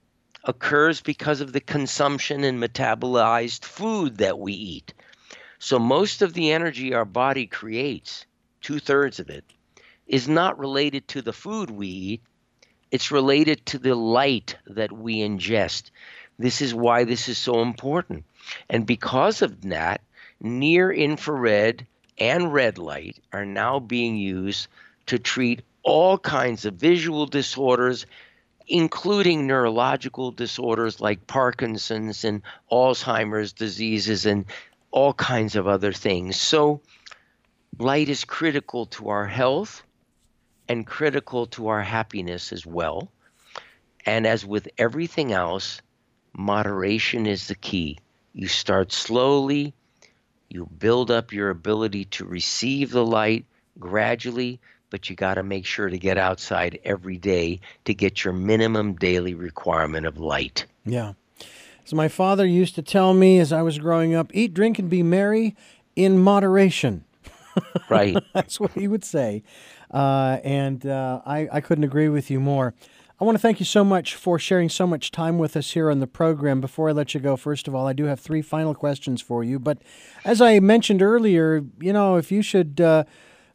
occurs because of the consumption and metabolized food that we eat. So most of the energy our body creates, two-thirds of it, is not related to the food we eat. It's related to the light that we ingest. This is why this is so important. And because of that, near-infrared and red light are now being used to treat all kinds of visual disorders, including neurological disorders like Parkinson's and Alzheimer's diseases and all kinds of other things. So light is critical to our health and critical to our happiness as well. And as with everything else, moderation is the key. You start slowly, you build up your ability to receive the light gradually, but you got to make sure to get outside every day to get your minimum daily requirement of light. Yeah. So my father used to tell me as I was growing up, eat, drink, and be merry in moderation. Right. That's what he would say. Uh, and uh, I, I couldn't agree with you more. I want to thank you so much for sharing so much time with us here on the program. Before I let you go, first of all, I do have three final questions for you. But as I mentioned earlier, you know, if you should uh,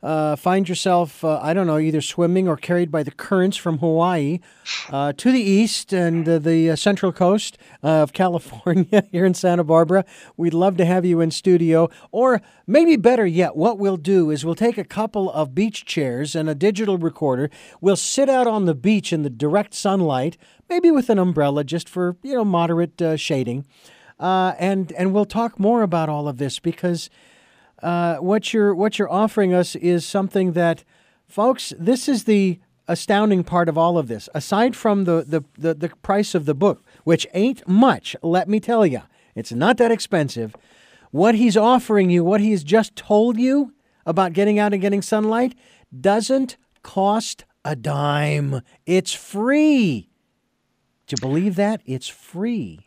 uh, find yourself, uh, I don't know, either swimming or carried by the currents from Hawaii uh, to the east and uh, the uh, central coast of California here in Santa Barbara, we'd love to have you in studio. Or maybe better yet, what we'll do is we'll take a couple of beach chairs and a digital recorder. We'll sit out on the beach in the direct sunlight, maybe with an umbrella just for, you know, moderate uh, shading. Uh, and and we'll talk more about all of this because uh, what you're what you're offering us is something that, folks, this is the astounding part of all of this. Aside from the the, the, the price of the book, which ain't much, let me tell you, it's not that expensive. What he's offering you, what he's just told you about getting out and getting sunlight, doesn't cost a dime. It's free. Do you believe that? It's free.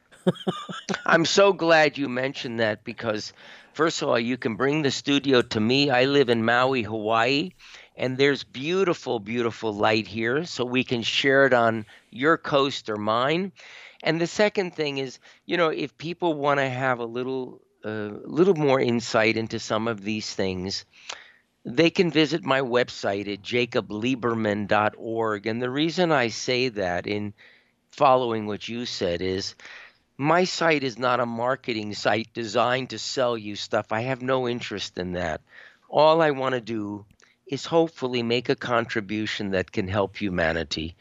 I'm so glad you mentioned that because, first of all, you can bring the studio to me. I live in Maui, Hawaii, and there's beautiful, beautiful light here, so we can share it on your coast or mine. And the second thing is, you know, if people want to have a little, uh, little more insight into some of these things, they can visit my website at jacob lieberman dot org. And the reason I say that, in following what you said, is my site is not a marketing site designed to sell you stuff. I have no interest in that. All I want to do is hopefully make a contribution that can help humanity.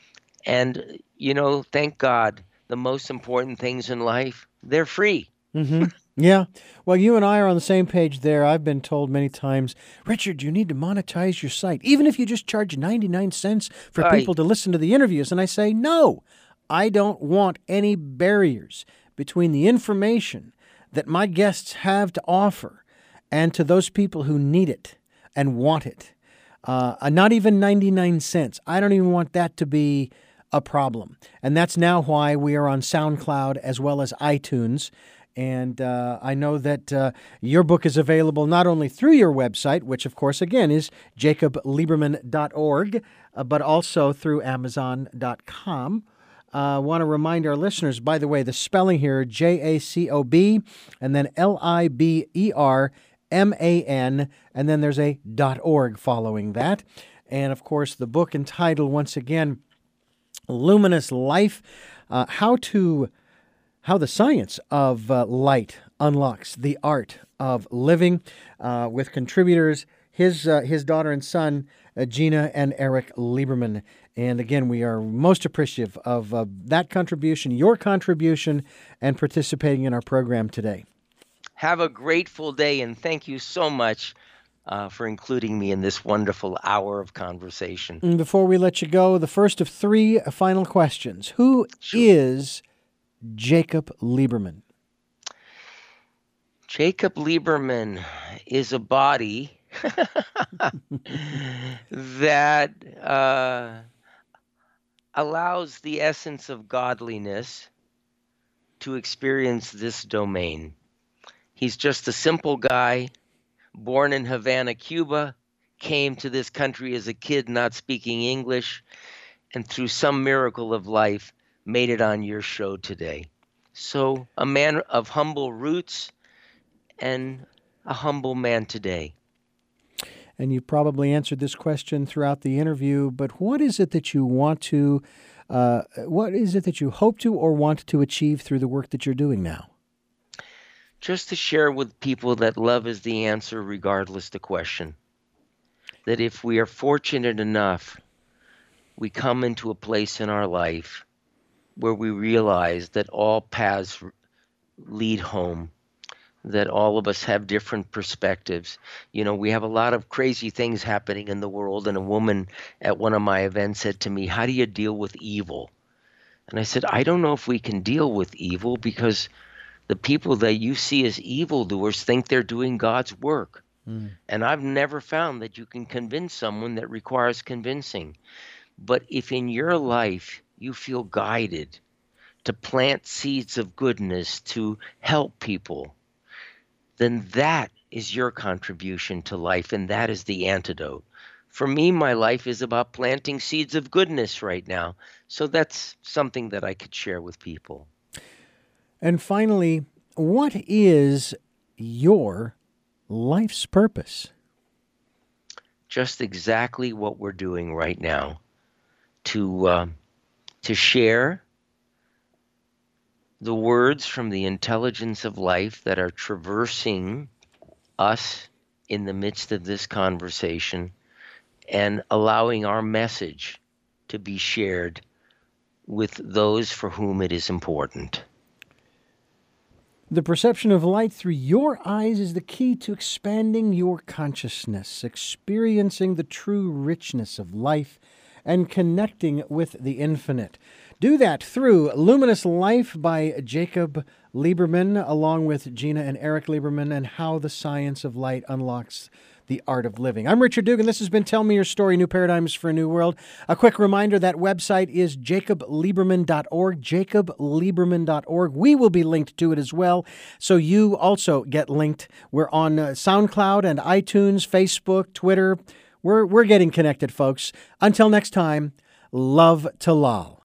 And, you know, thank God, the most important things in life, they're free. Mm-hmm. Yeah. Well, you and I are on the same page there. I've been told many times, Richard, you need to monetize your site, even if you just charge ninety-nine cents for Right. people to listen to the interviews. And I say, no. I don't want any barriers between the information that my guests have to offer and to those people who need it and want it. Uh, not even ninety-nine cents. I don't even want that to be a problem. And that's now why we are on SoundCloud as well as iTunes. And uh, I know that uh, your book is available not only through your website, which, of course, again, is jacob lieberman dot org, uh, but also through amazon dot com. I uh, want to remind our listeners, by the way, the spelling here, J A C O B, and then L I B E R M A N, and then there's a .org following that. And, of course, the book entitled, once again, Luminous Life, uh, how to, how the science of uh, light unlocks the art of living, uh, with contributors, his, uh, his daughter and son, uh, Gina and Eric Lieberman. And again, we are most appreciative of uh, that contribution, your contribution, and participating in our program today. Have a grateful day, and thank you so much uh, for including me in this wonderful hour of conversation. And before we let you go, the first of three final questions. Who Sure. is Jacob Lieberman? Jacob Lieberman is a body that uh, allows the essence of godliness to experience this domain. He's just a simple guy, born in Havana, Cuba, came to this country as a kid not speaking English, and through some miracle of life made it on your show today. So a man of humble roots and a humble man today. And you probably answered this question throughout the interview, but what is it that you want to, uh, what is it that you hope to or want to achieve through the work that you're doing now? Just to share with people that love is the answer regardless the question. That if we are fortunate enough, we come into a place in our life where we realize that all paths lead home, that all of us have different perspectives. You know, we have a lot of crazy things happening in the world, and a woman at one of my events said to me, how do you deal with evil? And I said, I don't know if we can deal with evil because the people that you see as evildoers think they're doing God's work. Mm. And I've never found that you can convince someone that requires convincing. But if in your life you feel guided to plant seeds of goodness, to help people, then that is your contribution to life, and that is the antidote. For me, my life is about planting seeds of goodness right now. So that's something that I could share with people. And finally, what is your life's purpose? just exactly what we're doing right now, to uh, to share the words from the intelligence of life that are traversing us in the midst of this conversation, and allowing our message to be shared with those for whom it is important. The perception of light through your eyes is the key to expanding your consciousness, experiencing the true richness of life, and connecting with the infinite. Do that through Luminous Life by Jacob Lieberman, along with Gina and Eric Lieberman, and How the Science of Light Unlocks the Art of Living. I'm Richard Dugan. This has been Tell Me Your Story, New Paradigms for a New World. A quick reminder, that website is jacob lieberman dot org, jacob lieberman dot org. We will be linked to it as well, so you also get linked. We're on uh, SoundCloud and iTunes, Facebook, Twitter. We're, we're getting connected, folks. Until next time, love to Lal.